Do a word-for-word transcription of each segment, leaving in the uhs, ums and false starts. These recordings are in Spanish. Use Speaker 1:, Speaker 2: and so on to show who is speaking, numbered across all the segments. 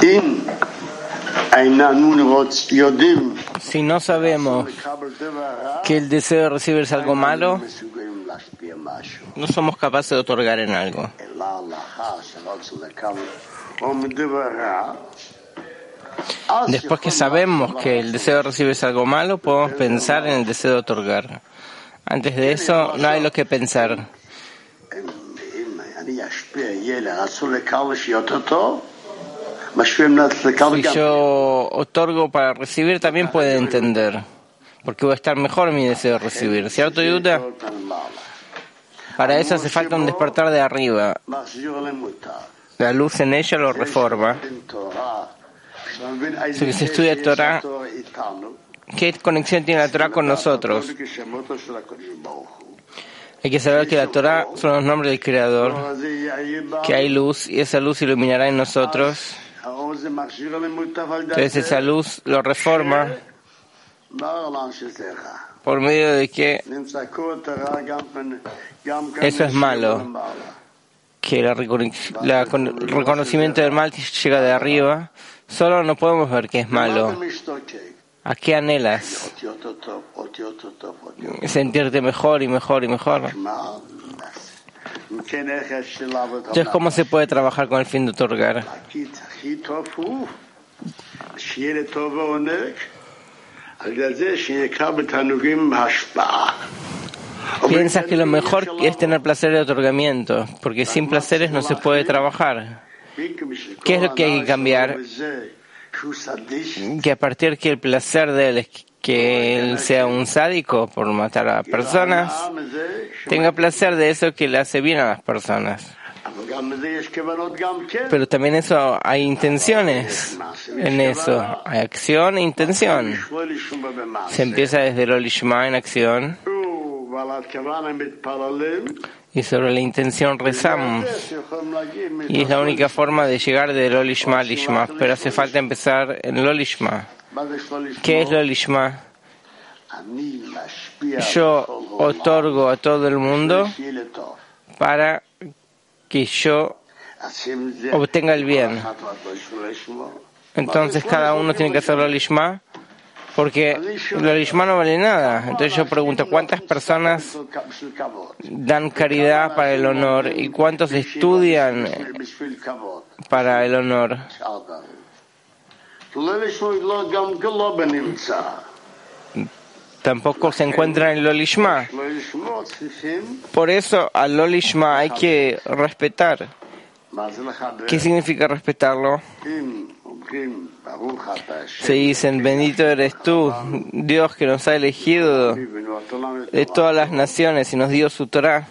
Speaker 1: Si no sabemos que el deseo de recibir es algo malo, no somos capaces de otorgar en algo. Después que sabemos que el deseo de recibir es algo malo, podemos pensar en el deseo de otorgar. Antes de eso, no hay lo que pensar. Si yo otorgo para recibir, también puede entender, porque voy a estar mejor en mi deseo de recibir. ¿Cierto, Yuda? Para eso hace falta un despertar de arriba. La luz en ella lo reforma. Si se estudia Torah, ¿qué conexión tiene la Torah con nosotros? Hay que saber que la Torah son los nombres del Creador, que hay luz y esa luz iluminará en nosotros. Entonces esa luz lo reforma por medio de que eso es malo, que el reconocimiento del mal llega de arriba. Solo no podemos ver que es malo. ¿A qué anhelas? Sentirte mejor y mejor y mejor. Entonces, ¿cómo se puede trabajar con el fin de otorgar? Piensas que lo mejor es tener placer de otorgamiento, porque sin placeres no se puede trabajar. ¿Qué es lo que hay que cambiar? Que a partir que el placer de él es que él sea un sádico por matar a personas, tenga placer de eso que le hace bien a las personas. Pero también eso, hay intenciones en eso, hay acción e intención. Se empieza desde el Olishma en acción y sobre la intención rezamos. Y es la única forma de llegar del Olishma al Lishma, pero hace falta empezar en el Olishma. ¿Qué es el Olishma? Yo otorgo a todo el mundo para que yo obtenga el bien. Entonces cada uno tiene que hacer el Lishma, porque el Lishma no vale nada. Entonces yo pregunto, ¿cuántas personas dan caridad para el honor y cuántos estudian para el honor? Tampoco se encuentra en el Lishma. Por eso al Lishma hay que respetar. ¿Qué significa respetarlo? Se dicen, bendito eres tú, Dios que nos ha elegido de todas las naciones y nos dio su Torah.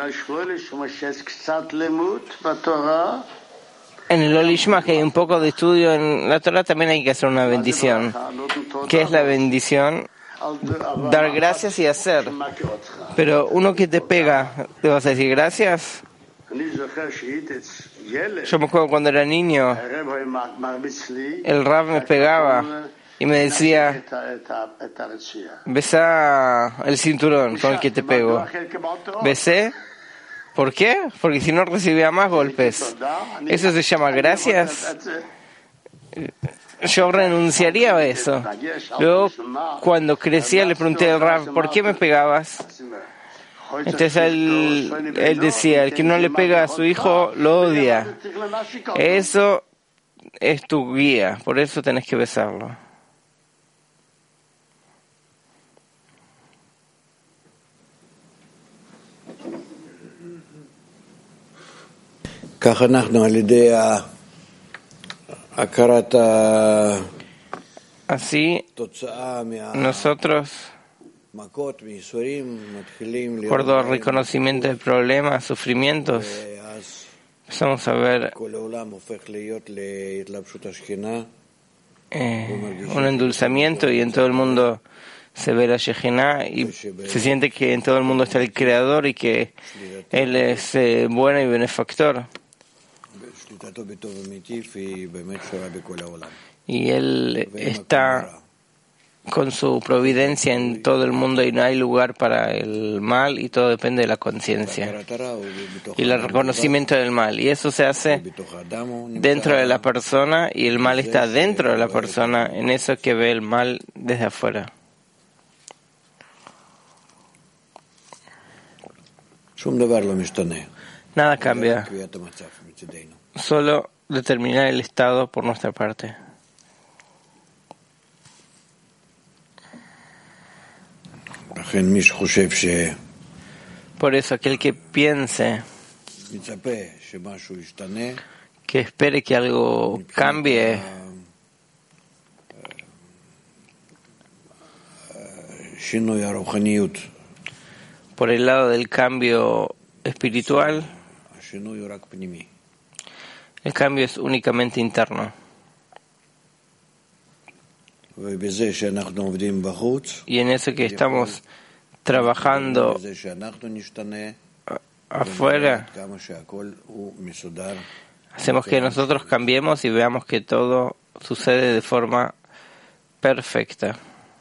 Speaker 1: En el Olishma, que hay un poco de estudio en la Torah, también hay que hacer una bendición. ¿Qué es la bendición? Dar gracias y hacer. Pero uno que te pega, ¿te vas a decir gracias? Yo me acuerdo cuando era niño, el Rav me pegaba y me decía, besa el cinturón con el que te pego. ¿Besé? ¿Por qué? Porque si no recibía más golpes. ¿Eso se llama gracias? Yo renunciaría a eso. Luego, cuando crecía, le pregunté al Rav, ¿por qué me pegabas? Entonces él, él decía, el que no le pega a su hijo lo odia. Eso es tu guía, por eso tenés que besarlo. Así, nosotros, por el reconocimiento de problemas, sufrimientos, empezamos a ver eh, un endulzamiento y en todo el mundo se ve la Shejina y se siente que en todo el mundo está el Creador y que Él es eh, bueno y benefactor. Y Él está con su providencia en todo el mundo y no hay lugar para el mal y todo depende de la conciencia y el reconocimiento del mal. Y eso se hace dentro de la persona y el mal está dentro de la persona, en eso que ve el mal desde afuera. Nada cambia, solo determinar el estado por nuestra parte. Por eso aquel que piense, que espere que algo cambie por el lado del cambio espiritual, el cambio es únicamente interno. Y en eso que estamos trabajando afuera, hacemos que nosotros cambiemos y veamos que todo sucede de forma perfecta.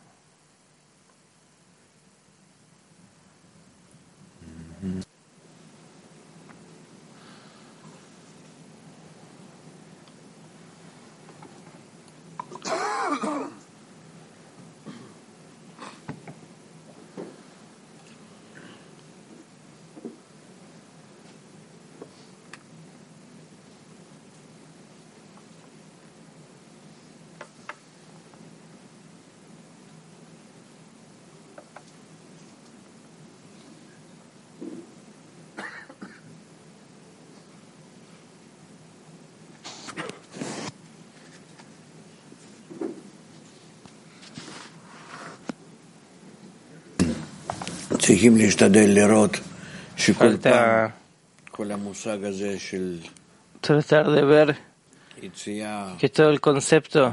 Speaker 1: Falta tratar de ver que todo el concepto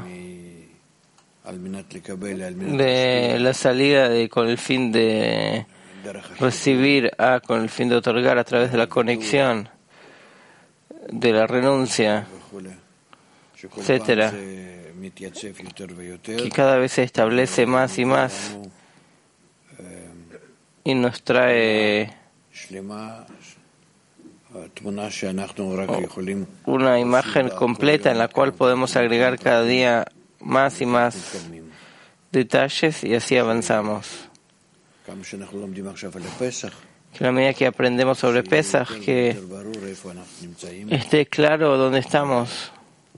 Speaker 1: de la salida de, con el fin de recibir a con el fin de otorgar a través de la conexión, de la renuncia, etcétera, que cada vez se establece más y más y nos trae una imagen completa en la cual podemos agregar cada día más y más detalles y así avanzamos. Que a la medida que aprendemos sobre Pesaj, que esté claro dónde estamos.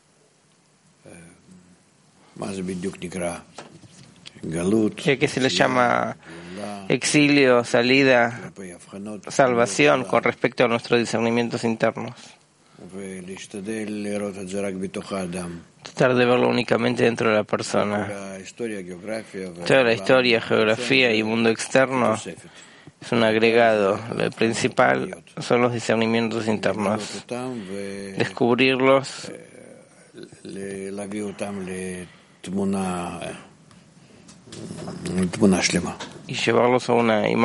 Speaker 1: Que, que se le llama exilio, salida, salvación con respecto a nuestros discernimientos internos. Tratar de verlo únicamente dentro de la persona. Toda la historia, geografía y mundo externo es un agregado. Lo principal son los discernimientos internos. Descubrirlos y llevarlos a una imagen